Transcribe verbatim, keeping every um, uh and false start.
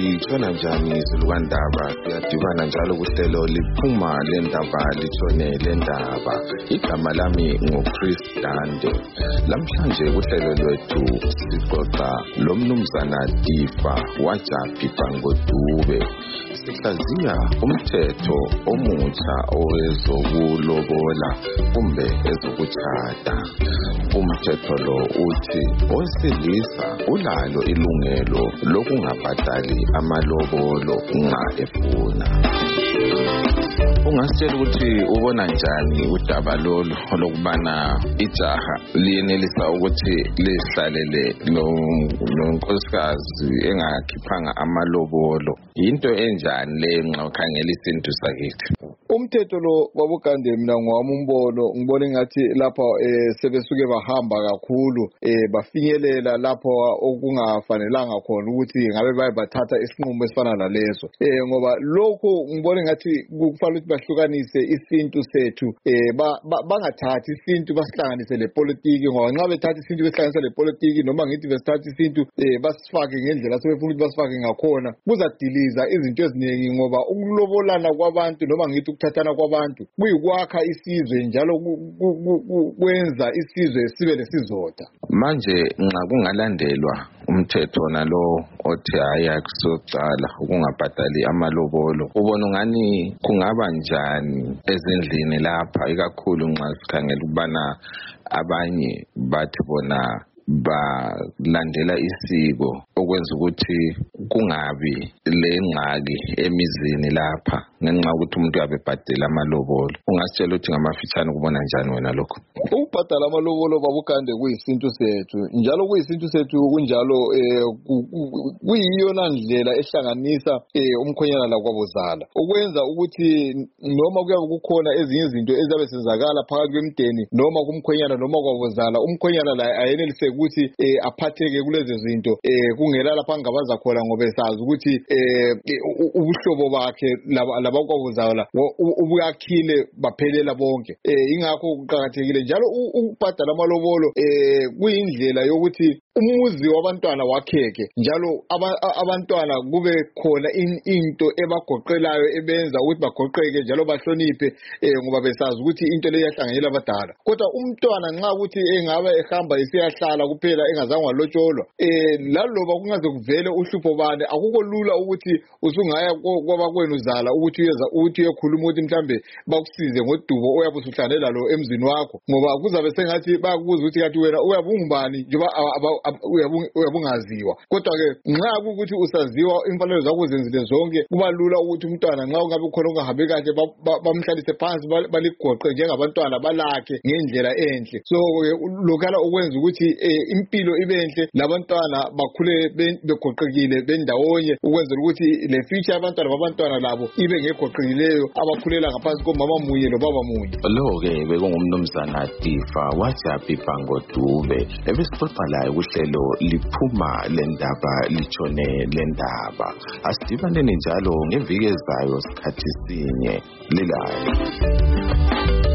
litshona njani izilukandaba kuyadibana njalo kuhlelo liphuma lendaba litshone lendaba. Igama lami nguChris Dande. Lamhlanje kuhlelo lwethu sixoxa lomnumzana Tifa Wajapi Bangodube. Sihlaziya umthetho omutsha owezokulobola kumbe ezokuchata. Umthetho lo uthi owesilisa ulalo ilungelo lokungabhadali amalobolo nxa efuna. Ungasitshela ukuthi ubona njani udaba lolu lokubana ijaha liyenelisa ukuthi lihlalele nonkosikazi engakhiphanga amalobolo? Into enjani le nxa ukhangela isintu sakithi? Umthetho lo babugande mina ngwami umbono ngibona ngathi lapha eh sebesuke bahamba kakhulu eh bafinyelela lapho okungafanelanga khona ukuthi ngabe baye bathatha isinqumo esifana naleso eh ngoba lokho ngibona ngathi kufanele ukuthi bahlukanise isintu sethu eh bangathathi isintu basihlanganise lepolitiki ngoba nxa bethatha isintu besihlanganise lepolitiki noma ngithi besithatha isintu eh basifake ngendlela sebefuna ukuthi basifake ngakhona kuzadiliza izinto eziningi ngoba ukulobolana kwabantu noma ngithi ukuthathana kwabantu kuyikwakha isizwe njalo kwenza isizwe sibe lesizotha. Manje nxa kungalandelwa umthetho nalo othi haya kusocala ukungabhadali amalobolo, ubona ngani kungaba njani ezindlini lapha, ikakhulu nxa sikhangela ukubana abanye bathi bona balandela isiko okwenza ukuthi kungabi lengxaki emizini lapha ngenxa ukuthi umuntu uyabebhadela amalobolo? Ungasitshela ukuthi ngamafitshane kubona njani wena lokho? Ukubhadala amalobolo babugande kuyisintu sethu njalo kuyisintu sethu kunjalo eh kuyiyona ndlela ehlanganisa eh umkhonyana la kwabozala ukwenza ukuthi noma kuyabe kukhona ezinye izinto ezabe senzakala phakathi kwemdeni noma kumkhonyana noma kwabozala, umkhonyana la ayenelise ukuthi eh aphatheke kulezi zinto eh kungela lapha angabaza khona ngoba esazi ukuthi eh ubuhlobo bakhe labakwabozala ubuyakhile baphelela bonke. Eh ingakho kuqhakathekile njalo ukubhadala amalobolo eh kuyindlela yokuthi umuzi wabantwana wakheke njalo abantwana kube khona into ebagoqelayo ebenza ukuthi bagoqeke njalo bahloniphe eh ngoba besazi ukuthi into le yahlanganyela abadala. Kodwa umntwana nxa ukuthi engaba ehamba isiyahlala kuphela engazange walotsholwa eh laloba kungaze kuvele uhlupho bane akukho lula ukuthi usungaya kwabakwenu zala ukuthi uyeza ukuthi uyekhuluma ukuthi mhlambe bakusize ngodubo oyabe usuhlanela lo emzini wakho ngoba kuzabe sengathi bakubuza ukuthi kathi wena uyabungubani njengoba uyabungaziwa. Kodwa ke nxa ukuthi usaziwa imfanelo zakho zenzile zonke kuba lula ukuthi umntwana nxa ungabe khona ungahambe kahle bamhlalise phansi baligoqe njengabantwana balakhe ngendlela enhle. So lokala ukwenza ukuthi impilo ibenhle labantwana bakhule begoqekile bendawonye ukwenzela ukuthi le future abantwana babantwana labo ibe ngegoqekileyo abakhulela ngaphansi komama munye lobaba munye. Lo ke bekungumnumzana Tifa Wajapi Bangodube ebesixoxa laye kuhlelo liphuma lendaba litshone lendaba. Asidibane njalo ngeviki ezayo sikhathi sinye lilayo.